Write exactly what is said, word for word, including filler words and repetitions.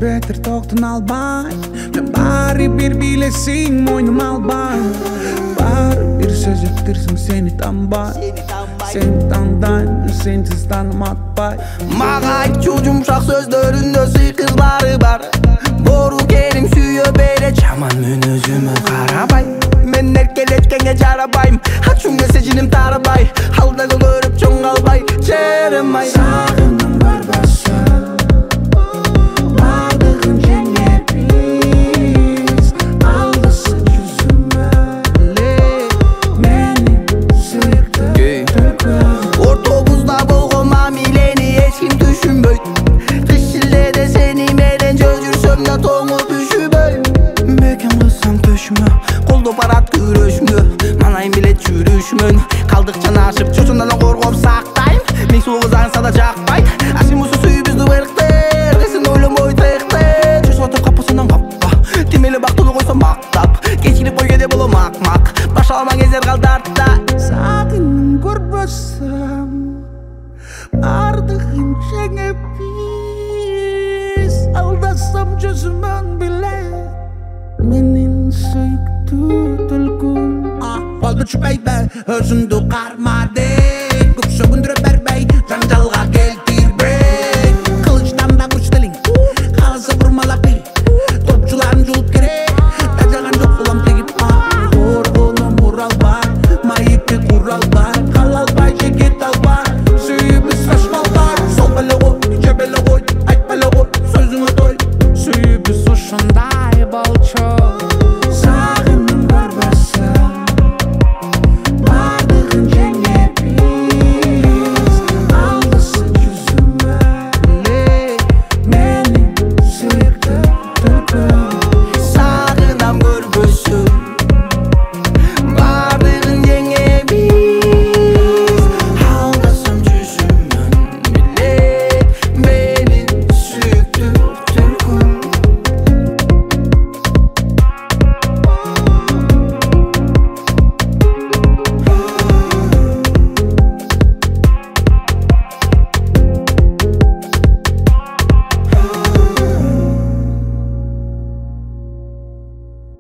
beter тоқтын албай. Мен бары бир билесиң мойным албай. Бары бир сөз еттірсің сені танбай. Сені таңдайм, сенсіз таным атпай. Мага айтчу жумшак сөздөрүндө сыйкыздары бар. Бору кериң сүйө бере жаман мүнөзүмө карабай. Мен эркелеткенге жарабайм, ачуңга сезиним тарабай. Алдагы көрүп чоң калбай, жеримай. Сагындым көрбөсө бардыгын жеңет биз. Алдысы жүзүмө менин сүйүктүү түркүм. Ортобузда болгон мамилени эч ким түшүнбөйт. Кыш шилдеде сени менен жөө жүрсөм да тоңу түшүбөйм. Мекен кылсаң төшүмө, колдоп барат күрөшүмдө. Манайым билет жүрүшмөн, калдык жанашып чочундан коргоп сактайм. Миң согуз аңса да жакпайт, асимусу сүйүбүздү ырктер. Кесин ойлонбой тыктер, жүз отуп капысынан каппа. Тимели бактылуу койсо мактап, кечирип койгенде болом акмак. Башаламан кездер калды артта. Сагындым көрбөсөм бардыгын жеңет биз. Алдасам жүзүмөн биле менин сүйүктүү түлкүм. Болду чүпөйбө өзүңдү кармады. Көп сөгүндүрө бербей жанжалга келтирбей. Кылычтан да күч тилиң калса бурмалап бир. Топчуларын жулуп керек тажаган жок улам тегип. Коргонум уралбай, майыпты куралбай. Кала албай же кете албай, сүйүүбүз сашмалбай. Сол беле кой, же беле кой, айтпа эле кой сөзүңө той. Сүйүүбүз ушундай болчу.